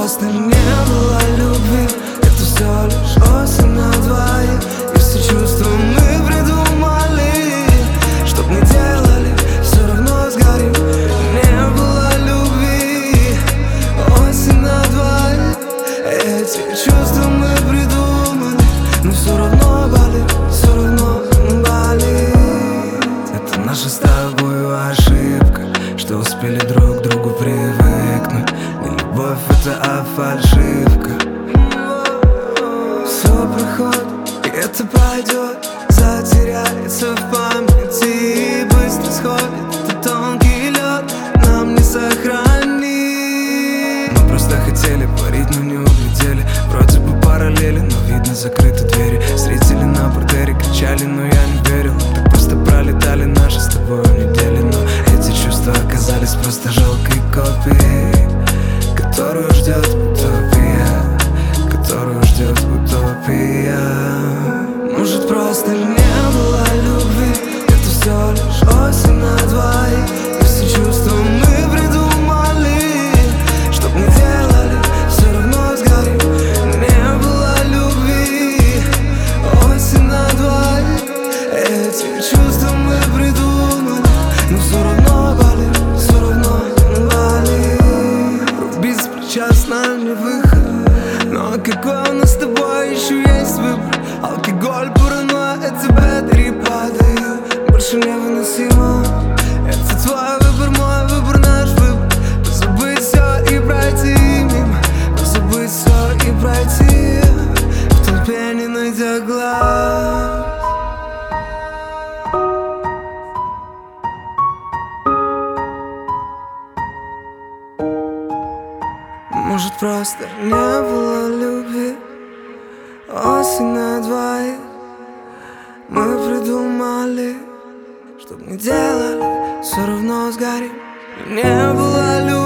просто не было любви. Это всё лишь осень на двоих. И все чувства мы придумали, чтоб не делали, все равно сгорим. Не было любви, осень на двоих. Эти чувства мы придумали, но все равно болит, все равно болит. Это наша с тобой ошибка, что успели друг к другу привыкнуть. Не любовь это, а фальшивка. Все проходит, и это пройдет, затеряется в памяти и быстро сходит. Это тонкий лед, нам не сохранить. Мы просто хотели парить, но не углядели. Вроде бы параллели, но видно закрыты двери. Зрители на портере кричали, но я не верил. Так просто пролетали наши с тобой недели. Но эти чувства оказались просто жалкой копией, которую ждет утопия, которую ждет утопия. Может, просто не было любви. Это всё лишь осень на двоих. И все чувства мы придумали, чтоб не делали, все равно сгорим. Не было любви, осень на двоих. Эти чувства мы придумали, но все равно болит, все равно болит. Рубить с плеча с нами выход, но какой у нас с тобой еще есть выбор? Алкоголь, паранойя, эти батареи падают. Больше невыносимо. Это твой выбор, мой выбор, наш выбор. Позабыть все и пройти мимо, позабыть все и пройти в толпе, не найдя глаз. Может, просто не было любви, осень на двоих. Мы придумали, чтоб не делали, все равно сгорим. Не было любви.